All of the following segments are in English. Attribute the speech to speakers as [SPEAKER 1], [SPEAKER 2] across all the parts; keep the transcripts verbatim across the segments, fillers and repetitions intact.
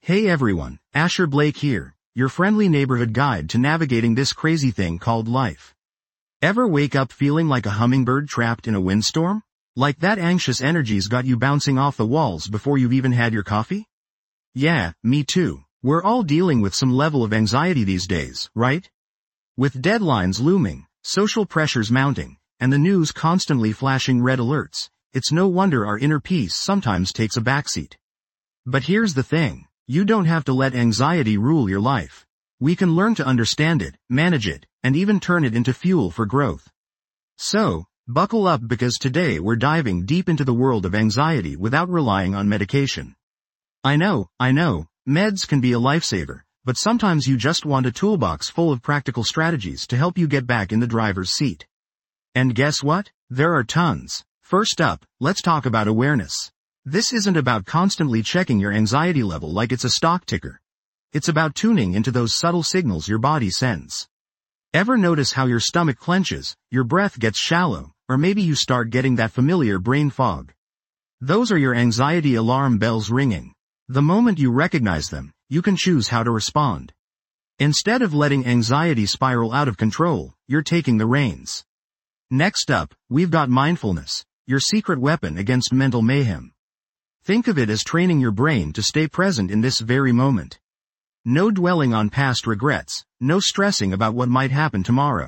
[SPEAKER 1] Hey everyone, Asher Blake here, your friendly neighborhood guide to navigating this crazy thing called life. Ever wake up feeling like a hummingbird trapped in a windstorm? Like that anxious energy's got you bouncing off the walls before you've even had your coffee? Yeah, me too. We're all dealing with some level of anxiety these days, right? With deadlines looming, social pressures mounting, and the news constantly flashing red alerts, it's no wonder our inner peace sometimes takes a backseat. But here's the thing. You don't have to let anxiety rule your life. We can learn to understand it, manage it, and even turn it into fuel for growth. So, buckle up because today we're diving deep into the world of anxiety without relying on medication. I know, I know, meds can be a lifesaver, but sometimes you just want a toolbox full of practical strategies to help you get back in the driver's seat. And guess what? There are tons. First up, let's talk about awareness. This isn't about constantly checking your anxiety level like it's a stock ticker. It's about tuning into those subtle signals your body sends. Ever notice how your stomach clenches, your breath gets shallow, or maybe you start getting that familiar brain fog? Those are your anxiety alarm bells ringing. The moment you recognize them, you can choose how to respond. Instead of letting anxiety spiral out of control, you're taking the reins. Next up, we've got mindfulness, your secret weapon against mental mayhem. Think of it as training your brain to stay present in this very moment. No dwelling on past regrets, no stressing about what might happen tomorrow.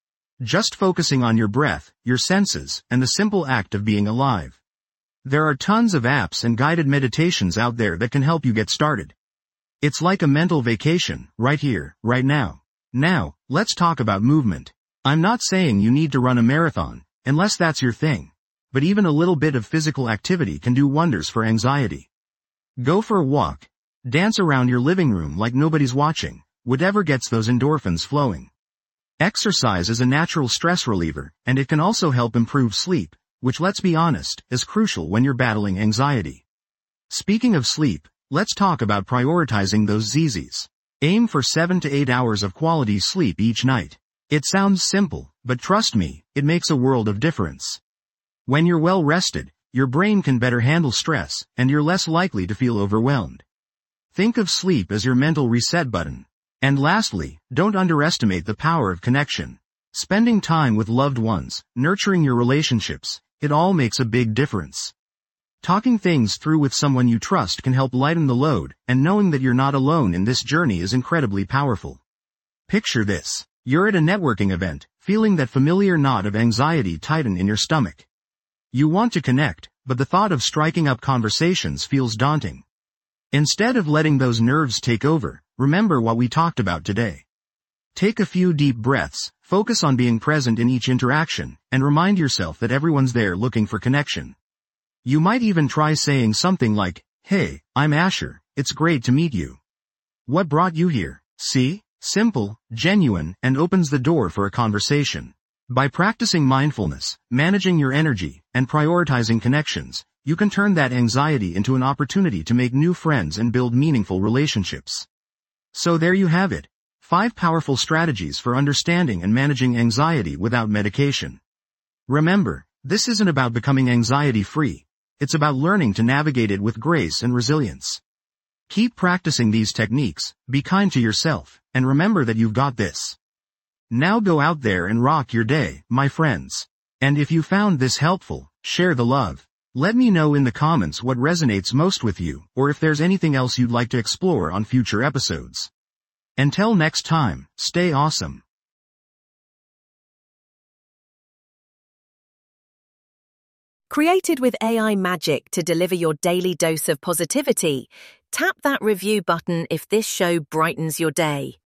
[SPEAKER 1] Just focusing on your breath, your senses, and the simple act of being alive. There are tons of apps and guided meditations out there that can help you get started. It's like a mental vacation, right here, right now. Now, let's talk about movement. I'm not saying you need to run a marathon, unless that's your thing. But even a little bit of physical activity can do wonders for anxiety. Go for a walk. Dance around your living room like nobody's watching, whatever gets those endorphins flowing. Exercise is a natural stress reliever, and it can also help improve sleep, which, let's be honest, is crucial when you're battling anxiety. Speaking of sleep, let's talk about prioritizing those Z Zs. Aim for seven to eight hours of quality sleep each night. It sounds simple, but trust me, it makes a world of difference. When you're well rested, your brain can better handle stress, and you're less likely to feel overwhelmed. Think of sleep as your mental reset button. And lastly, don't underestimate the power of connection. Spending time with loved ones, nurturing your relationships, it all makes a big difference. Talking things through with someone you trust can help lighten the load, and knowing that you're not alone in this journey is incredibly powerful. Picture this. You're at a networking event, feeling that familiar knot of anxiety tighten in your stomach. You want to connect, but the thought of striking up conversations feels daunting. Instead of letting those nerves take over, remember what we talked about today. Take a few deep breaths, focus on being present in each interaction, and remind yourself that everyone's there looking for connection. You might even try saying something like, "Hey, I'm Asher, it's great to meet you. What brought you here?" See? Simple, genuine, and opens the door for a conversation. By practicing mindfulness, managing your energy, and prioritizing connections, you can turn that anxiety into an opportunity to make new friends and build meaningful relationships. So there you have it. Five powerful strategies for understanding and managing anxiety without medication. Remember, this isn't about becoming anxiety-free. It's about learning to navigate it with grace and resilience. Keep practicing these techniques, be kind to yourself, and remember that you've got this. Now go out there and rock your day, my friends. And if you found this helpful, share the love. Let me know in the comments what resonates most with you, or if there's anything else you'd like to explore on future episodes. Until next time, stay awesome.
[SPEAKER 2] Created with A I magic to deliver your daily dose of positivity, tap that review button if this show brightens your day.